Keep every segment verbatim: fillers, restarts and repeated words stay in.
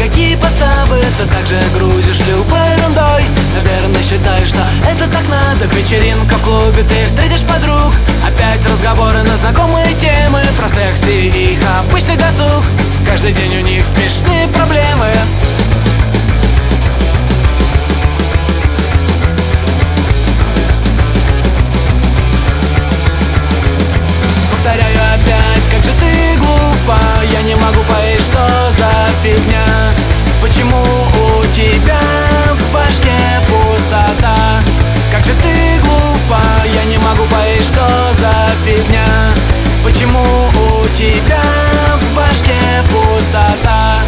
какие подставы, то также грузишь любой ерундой. Наверное, считаешь, что это так надо. Вечеринка в клубе, ты встретишь подруг. Опять разговоры на знакомые темы про секс и их обычный досуг. Каждый день у них смешные проблемы. Повторяю опять, как же ты глупа. Я не могу понять, что за фигня. Почему у тебя в башке пустота? Как же ты глупа. Я не могу понять, что за фигня. Почему у тебя в башке пустота?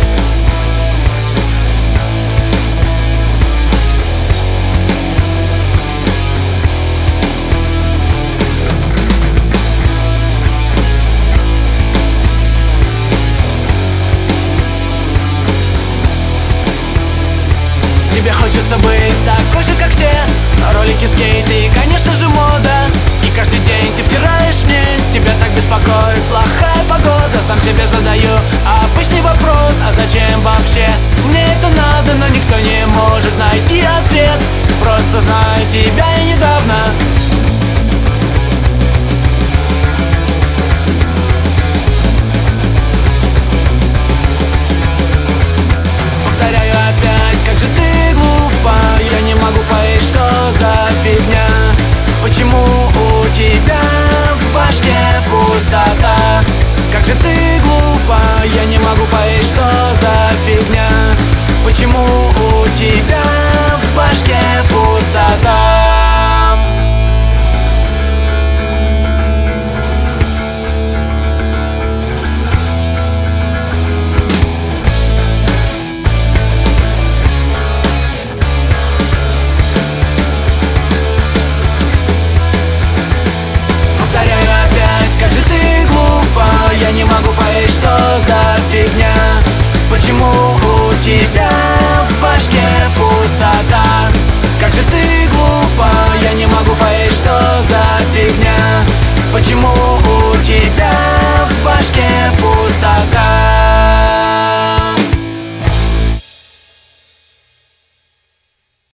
Тебе хочется быть такой же, как все. Ролики, скейты и, конечно же, мода. И каждый день ты втираешь мне. Тебя так беспокоит плохая погода. Сам себе задаю обычный вопрос: а зачем вообще мне это надо? Но никто не может найти ответ. Просто знаю тебя и недавно. Повторяю опять, как же ты глупа. Я не могу понять, что за фигня. Почему у тебя в башке пустота? Как же ты глупа. Я не могу понять, что за фигня. Почему у тебя в башке пустота? Я не могу понять, что за фигня. Почему у тебя в башке пустота?